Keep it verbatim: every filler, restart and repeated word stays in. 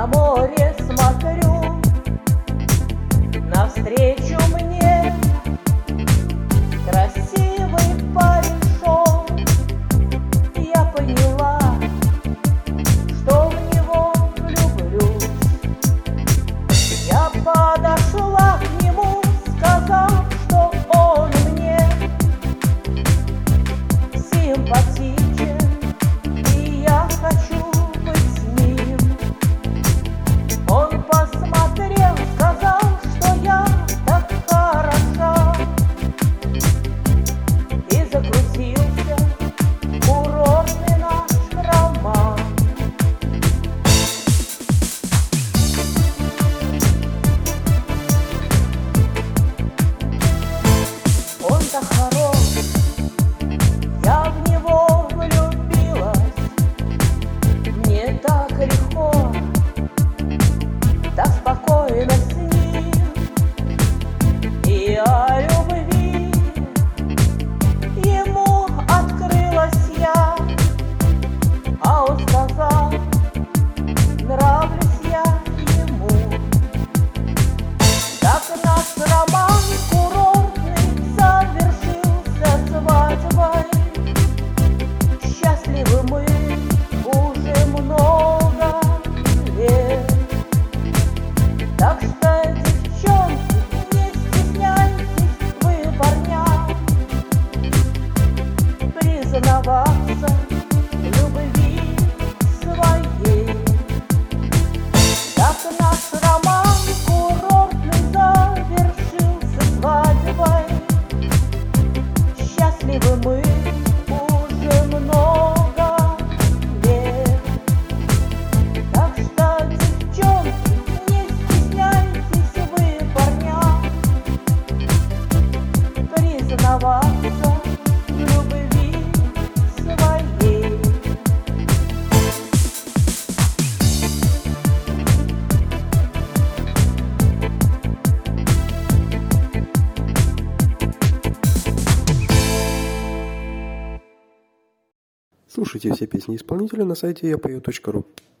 море смотрю, навстречу мне красивый парень шел. Я поняла, что в него влюблюсь. Я подошла к нему, сказав, что он мне симпатичен, и я хочу быть с ним. Он посмотрел, сказал, что я так хороша, и закрутился курортный наш роман. Он так хорош, я в него влюбилась. Мне так легко, так спокойно с ним. И о любви ему открылась я, а он сказал, нравлюсь я ему. Так наш роман курортный завершился свадьбой. Счастливы мы уже много лет. Так что, девчонки, не стесняйтесь вы, парня, признаваться в любви своей. Так наш роман курортный завершился свадьбой. Счастливы мы уже много лет. Так что, девчонки, не стесняйтесь вы, парня, признаваться в любви своей. Слушайте все песни исполнителя на сайте я пою точка ру.